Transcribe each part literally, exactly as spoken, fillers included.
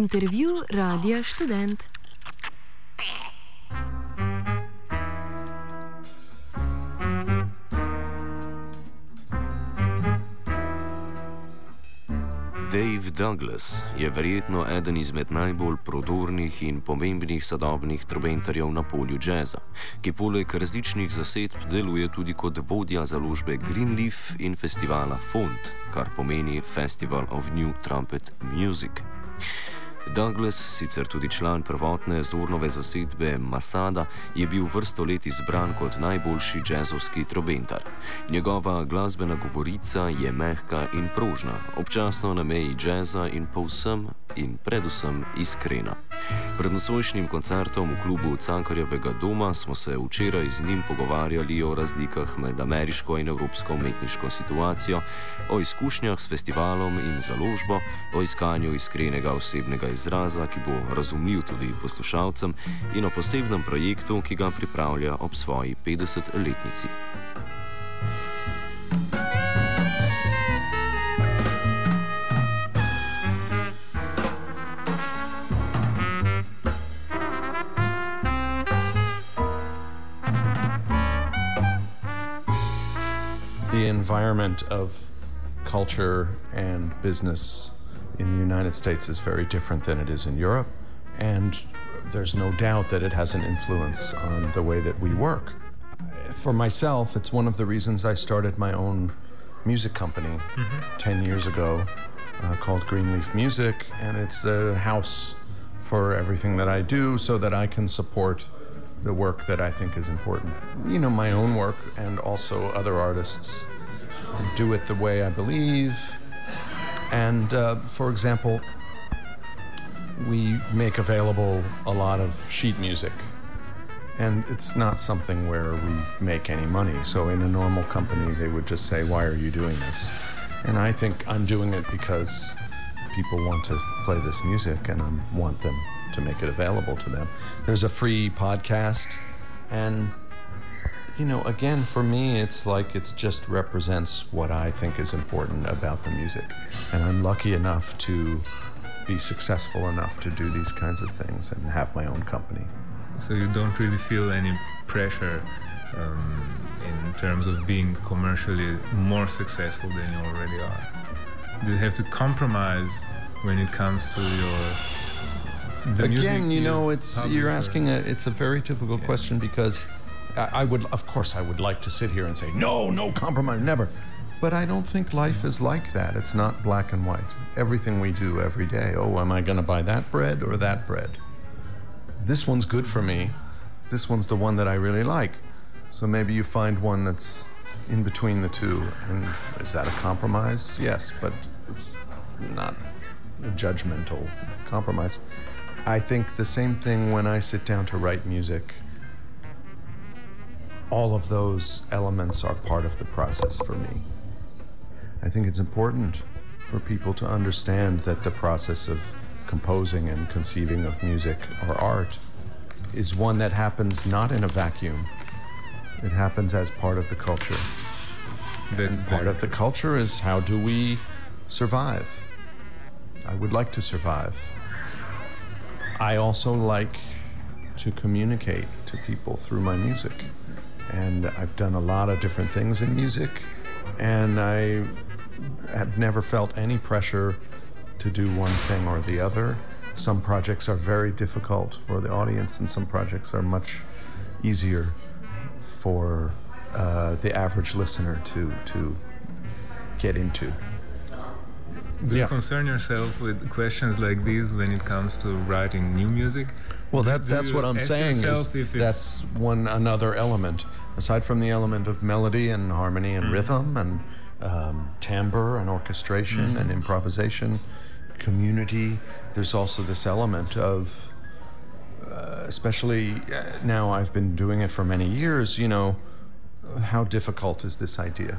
Intervju Radia Študent. Dave Douglas je verjetno eden izmed najbolj prodornih in pomembnih sodobnih trobentarjev na polju džeza, ki poleg različnih zasedb deluje tudi kot vodja založbe Greenleaf in festivala Font, kar pomeni Festival of New Trumpet Music. Douglas, sicer tudi član prvotne Zornove zasedbe Masada, je bil vrsto let izbran kot najboljši džezovski trobentar. Njegova glasbena govorica je mehka in prožna, občasno na meji džeza in povsem in predvsem iskrena. Pred nocojšnjim koncertom v klubu Cankarjevega doma smo se včeraj z njim pogovarjali o razlikah med ameriško in evropsko umetniško situacijo, o izkušnjah s festivalom in založbo, o iskanju iskrenega osebnega izraza, ki bo razumljiv tudi poslušalcem, in o posebnem projektu, ki ga pripravlja ob svoji petdesetletnici. The environment of culture and business in the United States is very different than it is in Europe, and there's no doubt that it has an influence on the way that we work. For myself, it's one of the reasons I started my own music company mm-hmm. ten years ago uh, called Greenleaf Music, and it's a house for everything that I do so that I can support the work that I think is important. You know, my own work and also other artists, and do it the way I believe. And uh, for example, we make available a lot of sheet music, and it's not something where we make any money. So in a normal company, they would just say, why are you doing this? And I think I'm doing it because people want to play this music and I want them to make it available to them. There's a free podcast, and you know, again, for me, it's like it just represents what I think is important about the music. And I'm lucky enough to be successful enough to do these kinds of things and have my own company. So you don't really feel any pressure um, in terms of being commercially more successful than you already are? Do you have to compromise when it comes to your the Again, music you know, it's you're publisher? asking a it's a very difficult Yeah. question, because I, I would, of course, I would like to sit here and say no, no compromise, never. But I don't think life is like that. It's not black and white. Everything we do every day. Oh, am I going to buy that bread or that bread? This one's good for me. This one's the one that I really like. So maybe you find one that's in between the two. And is that a compromise? Yes, but it's not a judgmental compromise. I think the same thing when I sit down to write music. All of those elements are part of the process for me. I think it's important for people to understand that the process of composing and conceiving of music or art is one that happens not in a vacuum. It happens as part of the culture. That's And part of the culture is, how do we survive? I would like to survive. I also like to communicate to people through my music. And I've done a lot of different things in music, and I have never felt any pressure to do one thing or the other. Some projects are very difficult for the audience, and some projects are much easier for uh, the average listener to to get into. Do you Yeah. concern yourself with questions like these when it comes to writing new music? Well, Do- that, do that's you what I'm ask saying is yourself if it's- that's one another element. Aside from the element of melody and harmony and rhythm and um, timbre and orchestration and improvisation, community, there's also this element of, uh, especially uh, now I've been doing it for many years, you know, how difficult is this idea?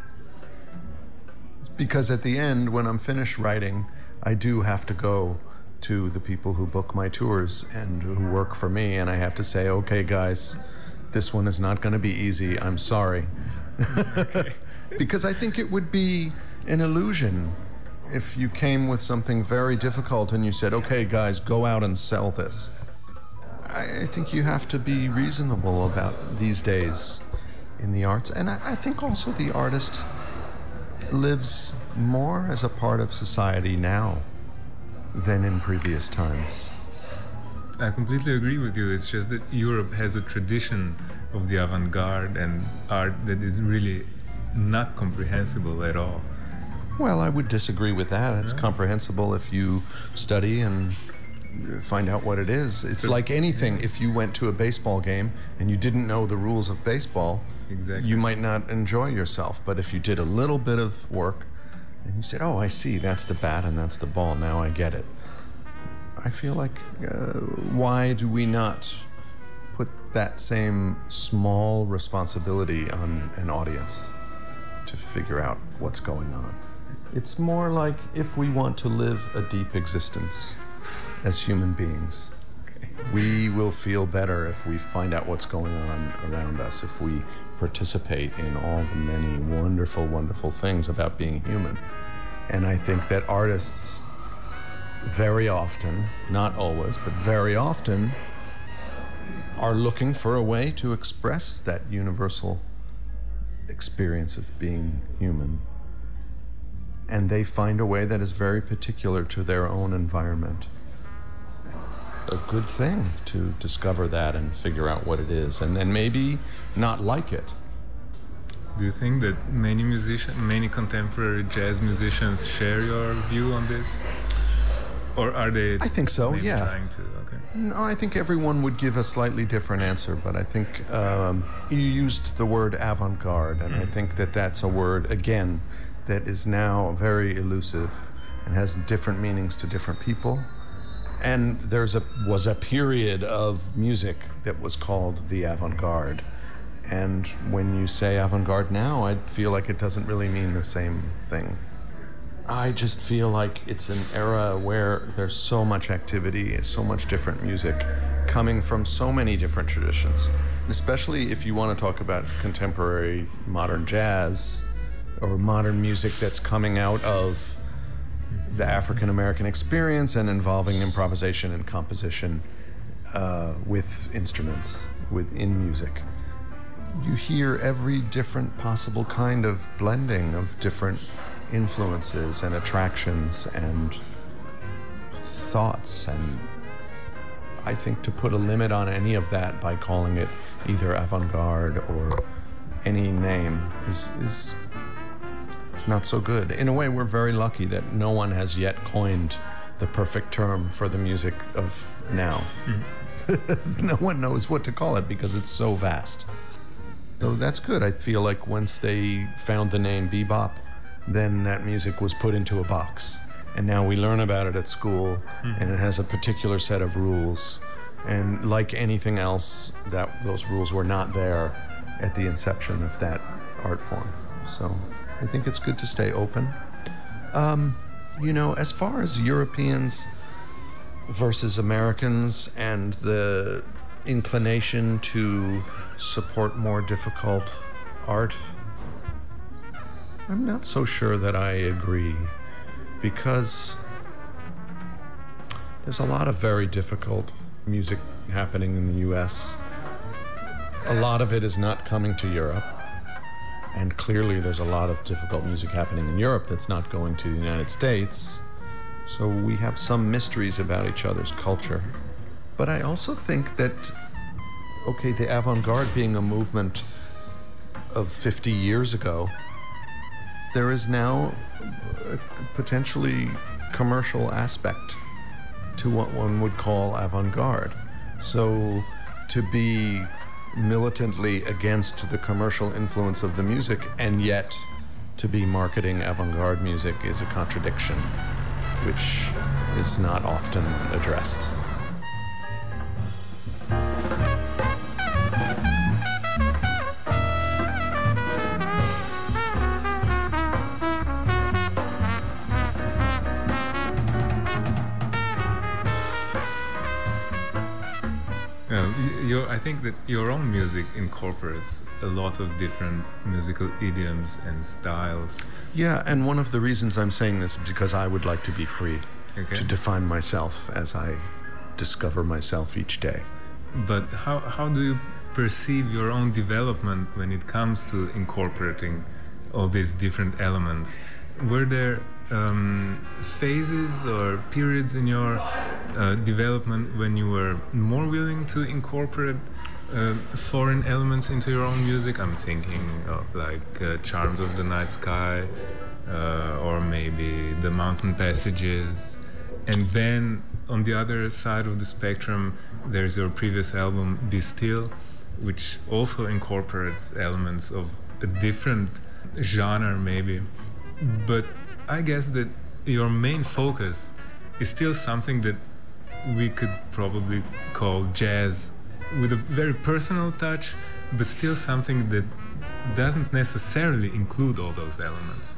Because at the end, when I'm finished writing, I do have to go to the people who book my tours and who work for me, and I have to say, okay, guys, this one is not going to be easy. I'm sorry. Because I think it would be an illusion if you came with something very difficult and you said, okay, guys, go out and sell this, I, I think you have to be reasonable about these days in the arts. And I, I think also the artist lives more as a part of society now than in previous times. I completely agree with you. It's just that Europe has a tradition of the avant-garde and art that is really not comprehensible at all. Well, I would disagree with that. It's yeah. comprehensible if you study and find out what it is. It's so, like anything. Yeah. If you went to a baseball game and you didn't know the rules of baseball, exactly. you might not enjoy yourself. But if you did a little bit of work and you said, oh, I see, that's the bat and that's the ball, now I get it. I feel like, uh, why do we not put that same small responsibility on an audience to figure out what's going on? It's more like if we want to live a deep existence as human beings, okay. we will feel better if we find out what's going on around us, if we participate in all the many wonderful, wonderful things about being human. And I think that artists very often, not always, but very often, are looking for a way to express that universal experience of being human. And they find a way that is very particular to their own environment. A good thing to discover that and figure out what it is, and then maybe not like it. Do you think that many musicians, many contemporary jazz musicians share your view on this? Or are they I think so, yeah. trying to? Okay. No, I think everyone would give a slightly different answer, but I think um, you used the word avant-garde, and mm. I think that that's a word, again, that is now very elusive and has different meanings to different people. And there's a was a period of music that was called the avant-garde. And when you say avant-garde now, I feel like it doesn't really mean the same thing. I just feel like it's an era where there's so much activity, so much different music coming from so many different traditions. And especially if you want to talk about contemporary modern jazz or modern music that's coming out of the African American experience and involving improvisation and composition uh, with instruments, within music. You hear every different possible kind of blending of different influences and attractions and thoughts, and I think to put a limit on any of that by calling it either avant-garde or any name is is it's not so good. In a way, we're very lucky that no one has yet coined the perfect term for the music of now. Mm. No one knows what to call it because it's so vast. So that's good. I feel like once they found the name bebop, then that music was put into a box. And now we learn about it at school, mm-hmm. and it has a particular set of rules. And like anything else, that those rules were not there at the inception of that art form. So I think it's good to stay open. Um, you know, as far as Europeans versus Americans and the inclination to support more difficult art, I'm not so sure that I agree, because there's a lot of very difficult music happening in the U S. A lot of it is not coming to Europe, and clearly there's a lot of difficult music happening in Europe that's not going to the United States. So we have some mysteries about each other's culture. But I also think that, okay, the avant-garde being a movement of fifty years ago, there is now a potentially commercial aspect to what one would call avant-garde. So to be militantly against the commercial influence of the music and yet to be marketing avant-garde music is a contradiction, which is not often addressed. Your I think that your own music incorporates a lot of different musical idioms and styles. Yeah, and one of the reasons I'm saying this is because I would like to be free Okay. to define myself as I discover myself each day. But how, how do you perceive your own development when it comes to incorporating all these different elements? Were there um, phases or periods in your uh, development when you were more willing to incorporate uh, foreign elements into your own music? I'm thinking of like uh, Charms of the Night Sky, uh, or maybe The Mountain Passages. And then on the other side of the spectrum, there's your previous album, Be Still, which also incorporates elements of a different genre maybe. But I guess that your main focus is still something that we could probably call jazz, with a very personal touch, but still something that doesn't necessarily include all those elements.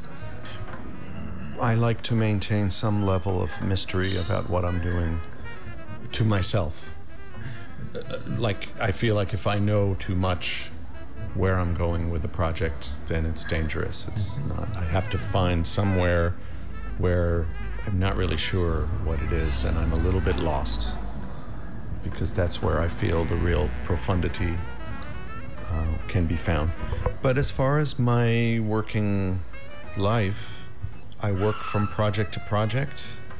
I like to maintain some level of mystery about what I'm doing to myself. Uh, like, I feel like if I know too much where I'm going with the project, then it's dangerous. It's not. I have to find somewhere where I'm not really sure what it is and I'm a little bit lost, because that's where I feel the real profundity uh, can be found. But as far as my working life, I work from project to project.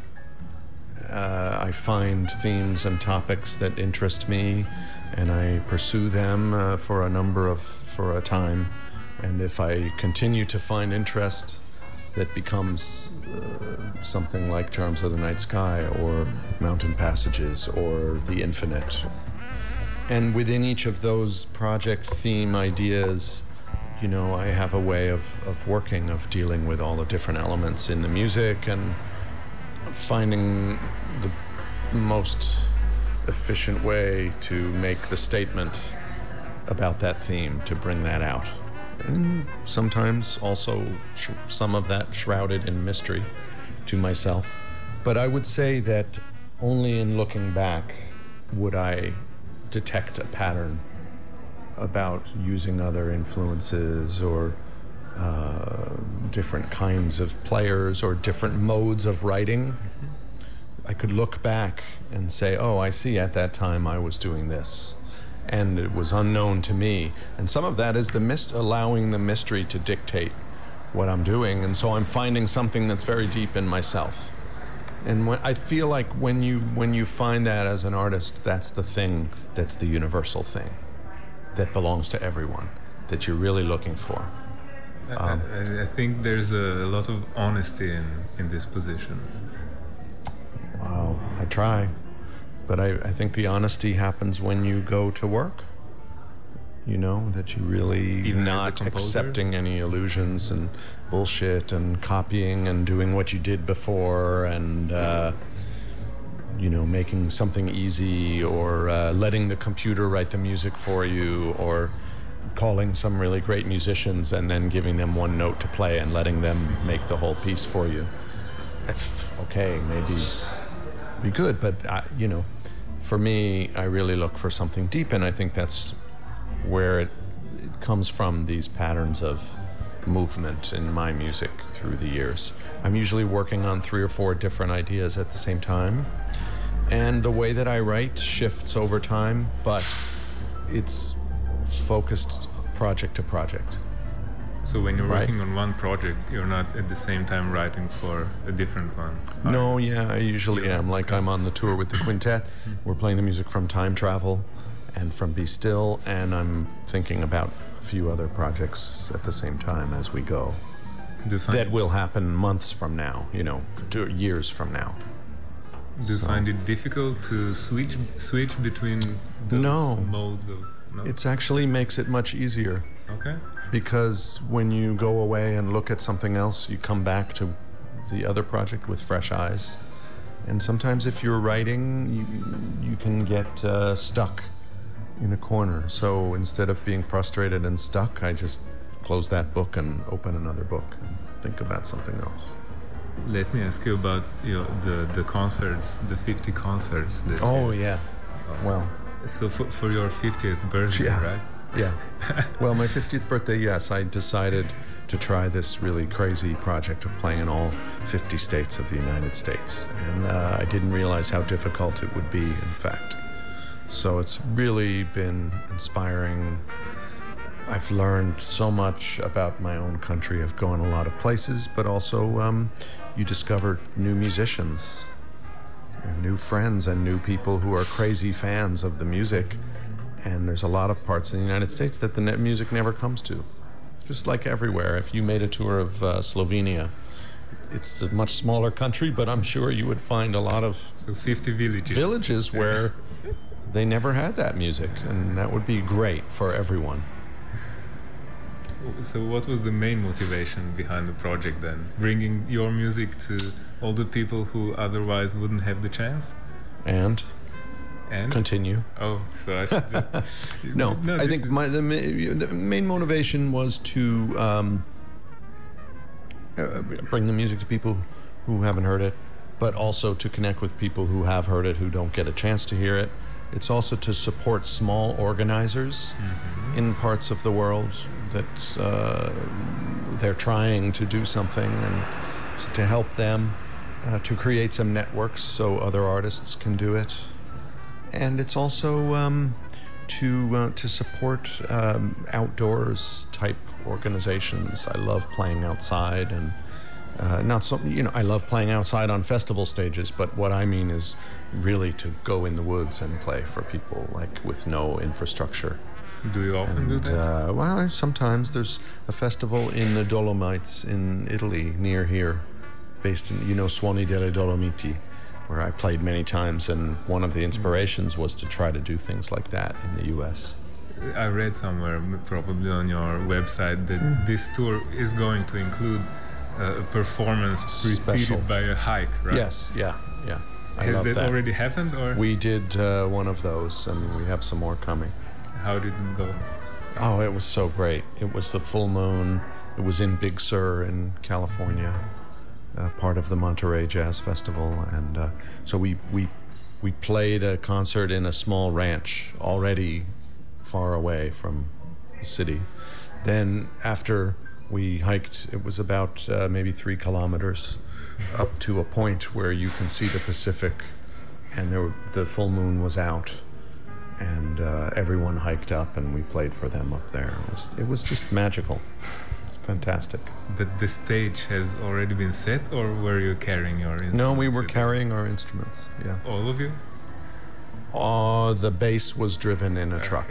Uh, I find themes and topics that interest me, and I pursue them uh, for a number of, for a time. And if I continue to find interest, that becomes uh, something like Charms of the Night Sky or Mountain Passages or The Infinite. And within each of those project theme ideas, you know, I have a way of, of working, of dealing with all the different elements in the music and finding the most efficient way to make the statement about that theme, to bring that out. And sometimes also sh- some of that shrouded in mystery to myself. But I would say that only in looking back would I detect a pattern about using other influences or uh, different kinds of players or different modes of writing. I could look back and say, oh, I see, at that time I was doing this, and it was unknown to me. And some of that is the mist- allowing the mystery to dictate what I'm doing, and so I'm finding something that's very deep in myself. And when, I feel like when you when you find that as an artist, that's the thing, that's the universal thing that belongs to everyone, that you're really looking for. Um, I, I think there's a lot of honesty in, in this position. Wow, I try. But I, I think the honesty happens when you go to work. You know, that you really Even as a not composer? accepting any illusions and bullshit and copying and doing what you did before and, uh, you know, making something easy or uh, letting the computer write the music for you or calling some really great musicians and then giving them one note to play and letting them make the whole piece for you. Okay, maybe be good, but, I, you know, for me, I really look for something deep, and I think that's where it, it comes from, these patterns of movement in my music through the years. I'm usually working on three or four different ideas at the same time, and the way that I write shifts over time, but it's focused project to project. So when you're Right. working on one project, you're not at the same time writing for a different one. are No, you? yeah, I usually am. Like, I'm on the tour with the quintet. We're playing the music from Time Travel and from Be Still, and I'm thinking about a few other projects at the same time as we go. Do you find, That will happen months from now, you know, two years from now. do you so- find it difficult to switch switch between those No. modes of? No. It actually makes it much easier, Okay. because when you go away and look at something else, you come back to the other project with fresh eyes. And sometimes if you're writing, you, you can get uh, stuck in a corner. So instead of being frustrated and stuck, I just close that book and open another book and think about something else. Let me ask you about your, the the concerts, the fifty concerts. That Oh, you, yeah. Well, So for, for your fiftieth birthday, Yeah. right? Yeah. Well, my fiftieth birthday, yes, I decided to try this really crazy project of playing in all fifty states of the United States. And uh, I didn't realize how difficult it would be, in fact. So it's really been inspiring. I've learned so much about my own country. I've gone a lot of places, but also um, you discover new musicians and new friends and new people who are crazy fans of the music. And there's a lot of parts in the United States that the net music never comes to. Just like everywhere. If you made a tour of uh, Slovenia, it's a much smaller country, but I'm sure you would find a lot of So fifty villages. villages where they never had that music, and that would be great for everyone. So what was the main motivation behind the project then? Bringing your music to all the people who otherwise wouldn't have the chance? And And continue. oh, so I should just No, I this think is- my the, ma- the main motivation was to um, uh, bring the music to people who haven't heard it, but also to connect with people who have heard it who don't get a chance to hear it. It's also to support small organizers in parts of the world that uh, they're trying to do something, and to help them uh, to create some networks so other artists can do it. And it's also um, to uh, to support um, outdoors type organizations. I love playing outside, and uh, not so you know I love playing outside on festival stages. But what I mean is really to go in the woods and play for people like with no infrastructure. Do you often do And, that? uh, well, sometimes there's a festival in the Dolomites in Italy near here, based in you know Suoni delle Dolomiti, where I played many times, and one of the inspirations was to try to do things like that in the U S. I read somewhere, m- probably on your website, that Hmm. this tour is going to include uh, a performance preceded Special. by a hike, right? Yes, yeah, yeah. I Has love that, that. already happened, or We did uh, one of those, and we have some more coming. how did it go? Oh, it was so great. It was the full moon. It was in Big Sur in California, uh, part of the Monterey Jazz Festival. And uh, so we, we, we played a concert in a small ranch already far away from the city. Then after we hiked, it was about uh, maybe three kilometers up to a point where you can see the Pacific, and there were, the full moon was out. And uh, everyone hiked up, and we played for them up there. It was, it was just magical. It's fantastic. But the stage has already been set, or were you carrying your instruments? No, we were with you? carrying our instruments. Yeah. All of you? Oh, the bass was driven in a truck,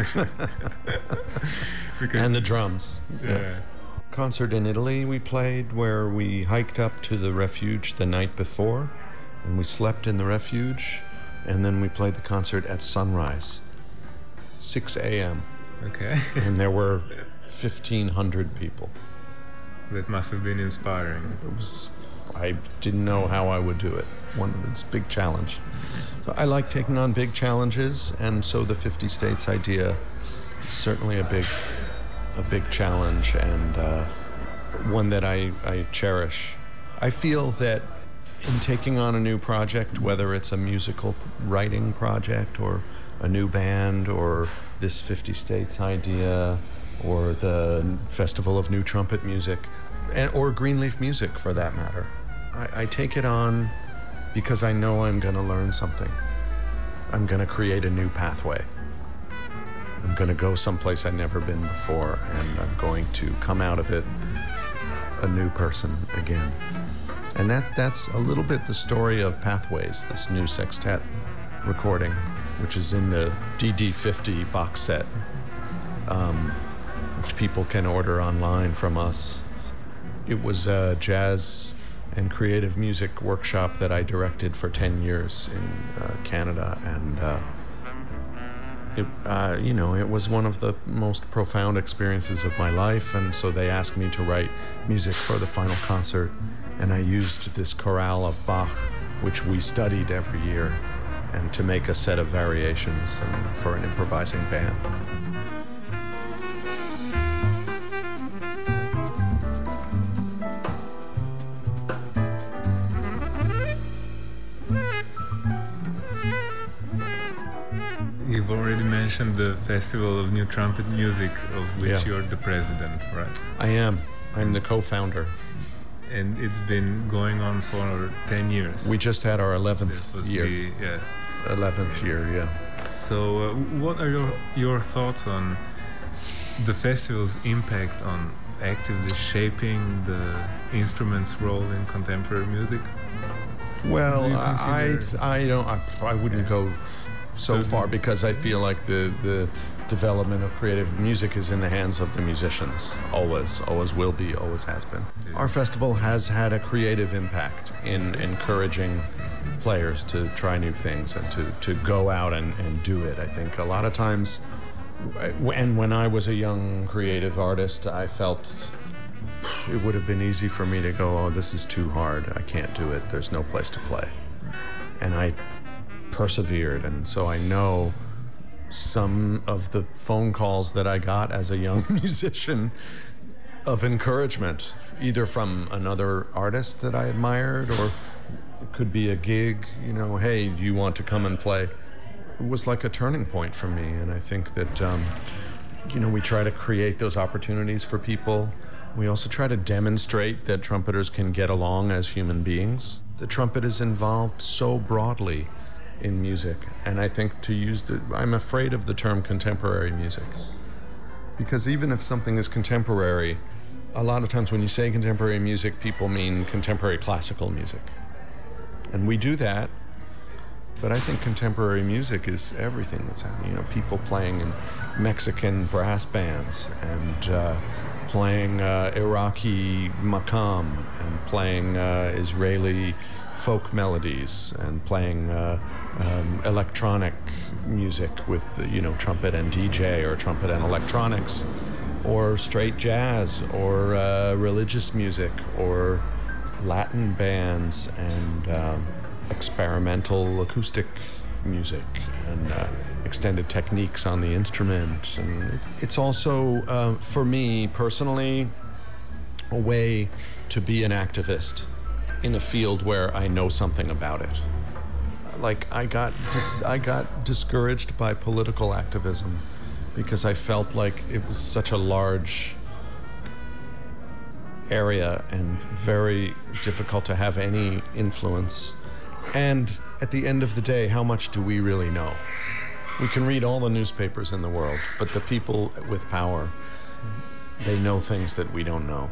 Because, and the drums. yeah. Concert in Italy we played, where we hiked up to the refuge the night before, and we slept in the refuge, and then we played the concert at sunrise, six a.m. Okay. and there were fifteen hundred people. That must have been inspiring. It was, I didn't know how I would do it. One, it's a big challenge. So I like taking on big challenges, and so the fifty states idea is certainly a big, a big challenge, and uh, one that I, I cherish. I feel that in taking on a new project, whether it's a musical writing project or a new band or this fifty states idea or the Festival of New Trumpet Music, and, or Greenleaf Music for that matter, I, I take it on because I know I'm going to learn something. I'm going to create a new pathway. I'm going to go someplace I've never been before, and I'm going to come out of it a new person again. And that that's a little bit the story of Pathways, this new sextet recording, which is in the D D fifty box set, um, which people can order online from us. It was a jazz and creative music workshop that I directed for ten years in uh, Canada, and uh, it, uh, you know, it was one of the most profound experiences of my life. And so they asked me to write music for the final concert, and I used this chorale of Bach, which we studied every year, and to make a set of variations and for an improvising band. You've mentioned the Festival of New Trumpet Music, of which Yeah. you're the president, right? I am. I'm the co-founder. And it's been going on for ten years. We just had our This eleventh was year. the, yeah. eleventh year, yeah. So, uh, what are your your thoughts on the festival's impact on actively shaping the instrument's role in contemporary music? Well, Do you I consider- I don't I, I wouldn't go so, So far do- because I feel like the the development of creative music is in the hands of the musicians. Always, always will be, always has been. Our festival has had a creative impact in encouraging players to try new things and to, to go out and, and do it. I think a lot of times, and when I was a young creative artist, I felt it would have been easy for me to go, oh, this is too hard. I can't do it. There's no place to play. And I persevered. And so I know some of the phone calls that I got as a young musician of encouragement, either from another artist that I admired, or it could be a gig, you know, hey, do you want to come and play? It was like a turning point for me. And I think that, um, you know, we try to create those opportunities for people. We also try to demonstrate that trumpeters can get along as human beings. The trumpet is involved so broadly in music, and I think to use the, I'm afraid of the term contemporary music, because even if something is contemporary, a lot of times when you say contemporary music, people mean contemporary classical music. And we do that, but I think contemporary music is everything that's happening. You know, people playing in Mexican brass bands and uh, playing uh, Iraqi maqam and playing uh, Israeli folk melodies and playing uh, um, electronic music with, you know, trumpet and D J or trumpet and electronics, or straight jazz or uh, religious music or Latin bands and um, experimental acoustic music and uh, extended techniques on the instrument. And it, it's also, uh, for me personally, a way to be an activist in a field where I know something about it. Like I got dis- I got discouraged by political activism because I felt like it was such a large area and very difficult to have any influence. And at the end of the day, how much do we really know? We can read all the newspapers in the world, but the people with power, they know things that we don't know.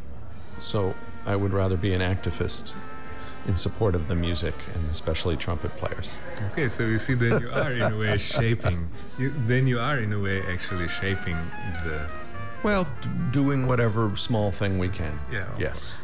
So I would rather be an activist in support of the music, and especially trumpet players. Okay, so you see that you are in a way shaping, you, then you are in a way actually shaping the... Well, d- doing whatever small thing we can. Yeah. Yes.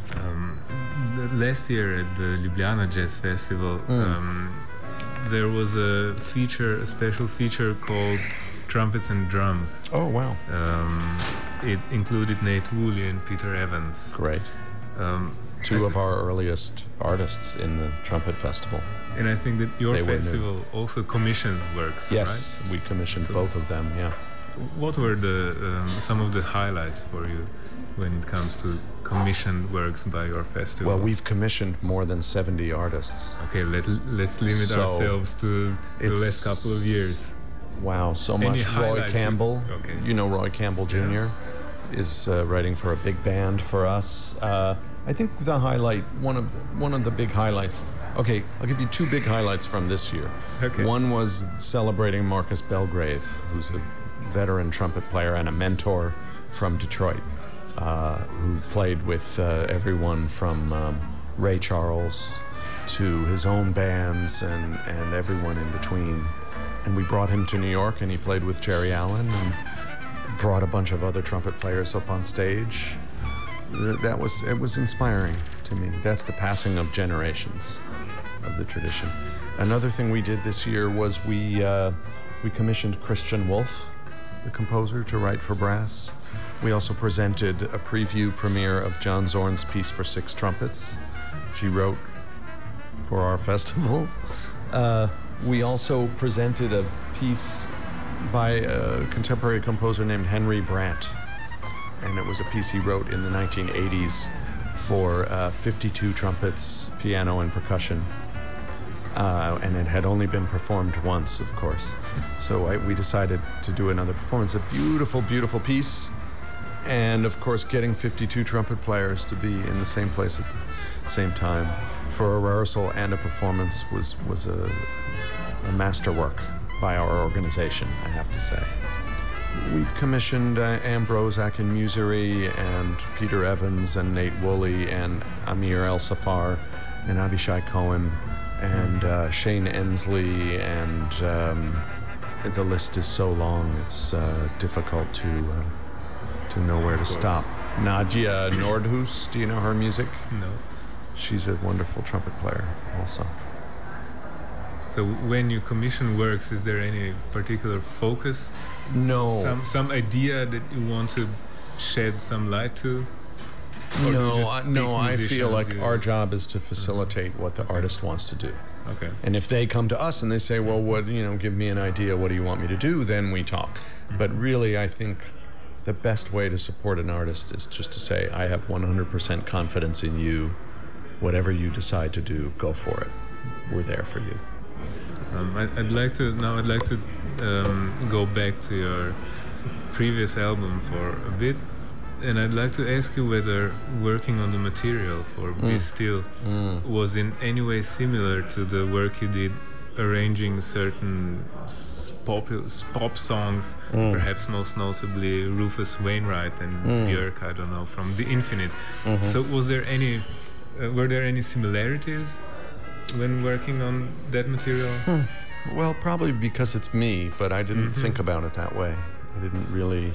Um, the last year at the Ljubljana Jazz Festival, Mm. um, there was a feature, a special feature called Trumpets and Drums. Oh, wow. Um, it included Nate Woolley and Peter Evans. Great. Um, Two of our earliest artists in the trumpet festival. and I think that your They were new. festival also commissions works, Yes, right? we commissioned So- both of them, yeah. What were the um, some of the highlights for you when it comes to commissioned works by your festival? Well, we've commissioned more than seventy artists. Okay, let, let's limit So, ourselves to the it's- last couple of years. Wow, so Any much. Roy highlights you- Campbell, okay. you know Roy Campbell Junior is uh, writing for a big band for us. Uh, I think the highlight, one of one of the big highlights. Okay, I'll give you two big highlights from this year. Okay. One was celebrating Marcus Belgrave, who's a veteran trumpet player and a mentor from Detroit, uh, who played with uh, everyone from um, Ray Charles to his own bands and, and everyone in between. And we brought him to New York, and he played with Jerry Allen and brought a bunch of other trumpet players up on stage. Th- That was, it was inspiring to me. That's the passing of generations of the tradition. Another thing we did this year was we uh, we commissioned Christian Wolff, the composer, to write for brass. We also presented a preview premiere of John Zorn's piece for six trumpets, which he wrote for our festival. Uh, we also presented a piece by a contemporary composer named Henry Brandt, and it was a piece he wrote in the nineteen eighties for uh, fifty-two trumpets, piano, and percussion. Uh, and it had only been performed once, of course. So I, we decided to do another performance. A beautiful, beautiful piece. And of course, getting fifty-two trumpet players to be in the same place at the same time for a rehearsal and a performance was, was a, a masterwork by our organization, I have to say. We've commissioned uh, Ambrose Akinmusiri and Peter Evans and Nate Woolley and Amir El-Safar and Avishai Cohen and uh, Shane Ensley, and um, the list is so long it's uh, difficult to uh, to know where to stop. Nadia Nordhus, do you know her music? No. She's a wonderful trumpet player also. So when you commission works, is there any particular focus? No. Some some idea that you want to shed some light to? Or do you No, just I, pick no. I feel musicians like you- our job is to facilitate what the artist wants to do. Okay. And if they come to us and they say, well, what, you know, give me an idea, what do you want me to do? Then we talk. But really, I think the best way to support an artist is just to say, I have one hundred percent confidence in you. Whatever you decide to do, go for it. We're there for you. Um, I, I'd like to now. I'd like to um, go back to your previous album for a bit, and I'd like to ask you whether working on the material for Mm. Be Still Mm. was in any way similar to the work you did arranging certain s- pop, s- pop songs, Mm. perhaps most notably Rufus Wainwright and Mm. Björk, I don't know, from The Infinite. Mhm. So was there any, uh, were there any similarities when working on that material? Hmm. Well, probably because it's me, but I didn't Mhm. think about it that way. I didn't really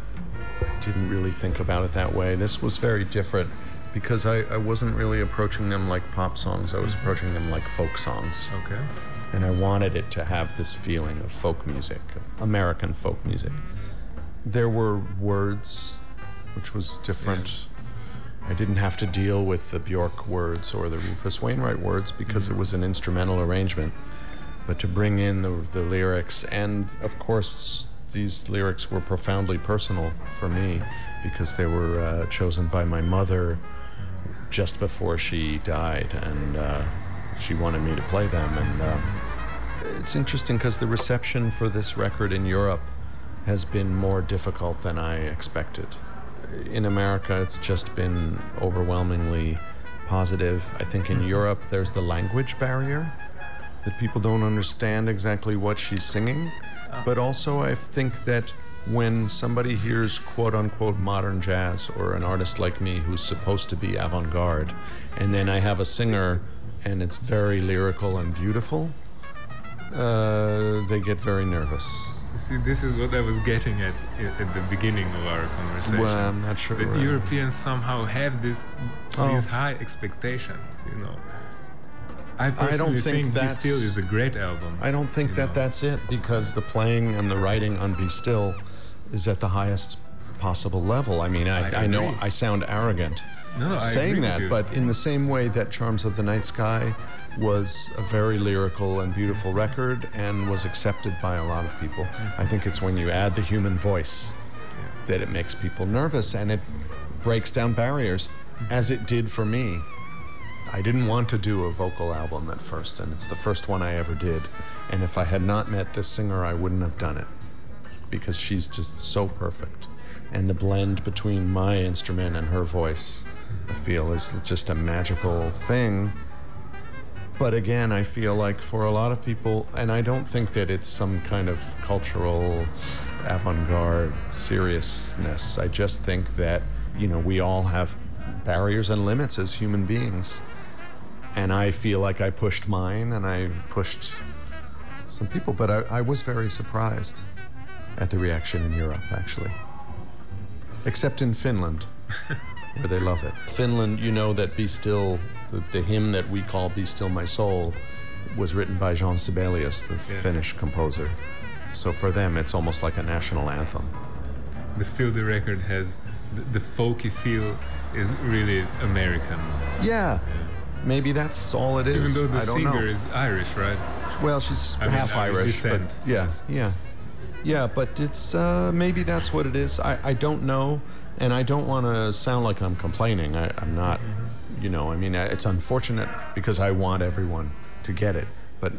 didn't really think about it that way. This was very different because I, I wasn't really approaching them like pop songs. I was approaching them like folk songs. Okay. And I wanted it to have this feeling of folk music, of American folk music. There were words, which was different. I didn't have to deal with the Björk words or the Rufus Wainwright words because it was an instrumental arrangement. But to bring in the, the lyrics, and of course, these lyrics were profoundly personal for me because they were uh, chosen by my mother just before she died, and uh, she wanted me to play them. And uh, it's interesting because the reception for this record in Europe has been more difficult than I expected. In America, it's just been overwhelmingly positive. I think in Europe, there's the language barrier, that people don't understand exactly what she's singing. But also, I think that when somebody hears quote-unquote modern jazz, or an artist like me who's supposed to be avant-garde, and then I have a singer and it's very lyrical and beautiful, uh, they get very nervous. You see, this is what I was getting at at the beginning of our conversation. Well, I'm not sure. That uh, Europeans somehow have this Oh. these high expectations, you know. I personally I don't think think Be that's- Still is a great album. I don't think you that know. that's it, because the playing and the writing on Be Still is at the highest possible level. I mean, I, I I know agree. I sound arrogant No, no, I saying agree with that, you. but in the same way that Charms of the Night Sky was a very lyrical and beautiful record and was accepted by a lot of people, I think it's when you add the human voice that it makes people nervous, and it breaks down barriers, as it did for me. I didn't want to do a vocal album at first, and it's the first one I ever did. And if I had not met this singer, I wouldn't have done it, because she's just so perfect. And the blend between my instrument and her voice, I feel, is just a magical thing. But again, I feel like for a lot of people, and I don't think that it's some kind of cultural avant-garde seriousness. I just think that, you know, we all have barriers and limits as human beings. And I feel like I pushed mine, and I pushed some people, but I, I was very surprised at the reaction in Europe, actually. Except in Finland, where they love it. Finland, you know that Be Still, the, the hymn that we call Be Still My Soul, was written by Jean Sibelius, the Yeah. Finnish composer. So for them, it's almost like a national anthem. But still, the record has the, the folky feel is really American. Yeah, maybe that's all it is. Even though the I don't singer know. is Irish, right? Well, she's I mean, half Irish Irish, descent, but yeah, yes. yeah, yeah. But it's uh, maybe that's what it is. I, I don't know, and I don't want to sound like I'm complaining. I, I'm not. You know, I mean, it's unfortunate because I want everyone to get it. but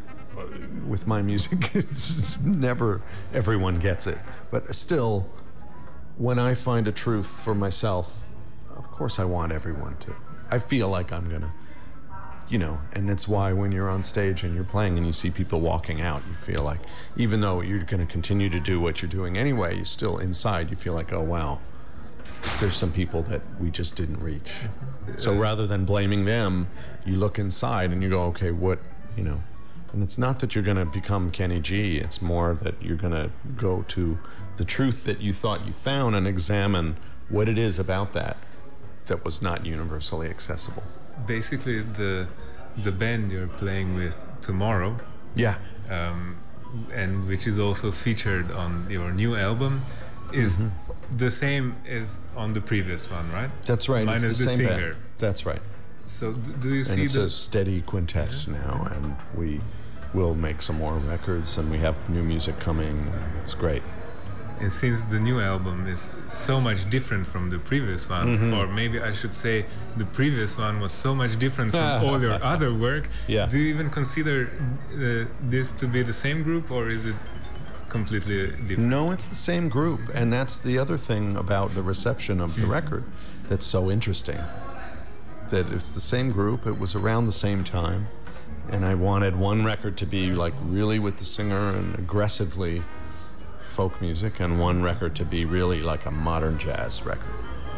with my music, it's never everyone gets it. But still, when I find a truth for myself, of course I want everyone to. I feel like I'm gonna, you know, and it's why when you're on stage and you're playing and you see people walking out, you feel like, even though you're gonna continue to do what you're doing anyway, you still inside, you feel like, oh wow, there's some people that we just didn't reach. So rather than blaming them, you look inside and you go, okay, what, you know, and it's not that you're gonna become Kenny G, it's more that you're gonna go to the truth that you thought you found and examine what it is about that that was not universally accessible. Basically, the the band you're playing with tomorrow, yeah, um, and which is also featured on your new album, is mm-hmm. the same as on the previous one, right? That's right. Minus it's the, the same singer. Band. That's right. So d- do you see? And it's the... a steady quintet now, and we will make some more records, and we have new music coming. It's great. And since the new album is so much different from the previous one, mm-hmm. or maybe I should say the previous one was so much different from all your other work, yeah. do you even consider uh, this to be the same group, or is it completely different? No, it's the same group, and that's the other thing about the reception of the mm-hmm. record that's so interesting. That it's the same group, it was around the same time, and I wanted one record to be like really with the singer and aggressively folk music, and one record to be really like a modern jazz record.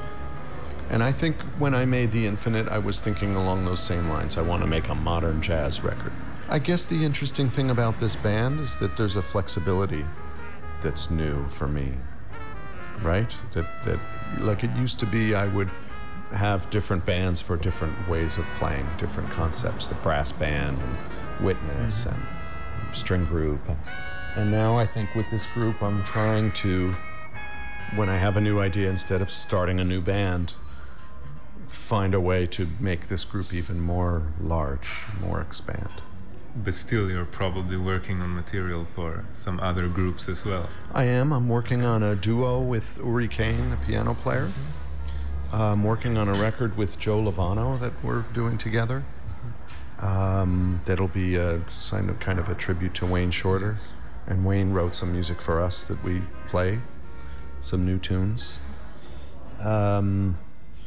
And I think when I made The Infinite, I was thinking along those same lines. I want to make a modern jazz record. I guess the interesting thing about this band is that there's a flexibility that's new for me, right? That, that like it used to be, I would have different bands for different ways of playing, different concepts, the brass band and Witness mm-hmm. and string group. And now I think with this group, I'm trying to, when I have a new idea, instead of starting a new band, find a way to make this group even more large, more expand. But still, you're probably working on material for some other groups as well. I am. I'm working on a duo with Uri Kane, the piano player. Mm-hmm. Uh, I'm working on a record with Joe Lovano that we're doing together. Um, that'll be a kind of a tribute to Wayne Shorter. And Wayne wrote some music for us that we play, some new tunes. Um,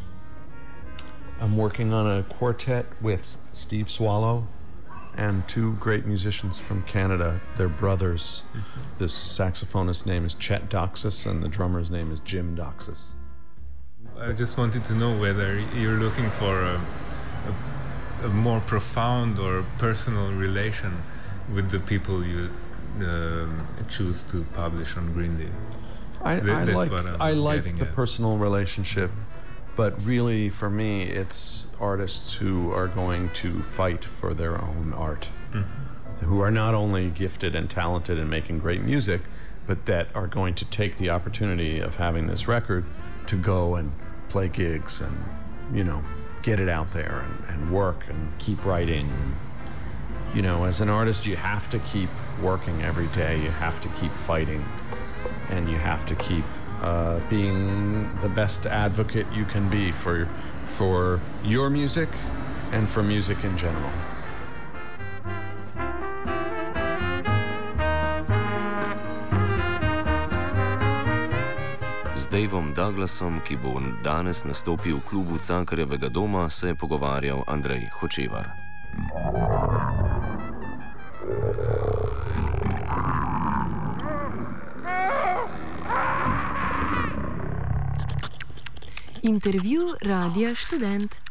I'm working on a quartet with Steve Swallow and two great musicians from Canada. They're brothers. Mm-hmm. The saxophonist's name is Chet Doxas and the drummer's name is Jim Doxas. I just wanted to know whether you're looking for a, a, a more profound or personal relation with the people you Um, choose to publish on Greenleaf. I, I like I like the at. personal relationship, but really for me it's artists who are going to fight for their own art, mm-hmm. who are not only gifted and talented in making great music, but that are going to take the opportunity of having this record to go and play gigs and, you know, get it out there and, and work and keep writing. And, you know, as an artist, you have to keep working every day. You have to keep fighting, and you have to keep uh, being the best advocate you can be for for your music and for music in general. Z Davom Douglasom, ki bo danes nastopil v klubu Cankarjevega doma, se je pogovarjal Andrej Hočevar. Intervju Radia Študent.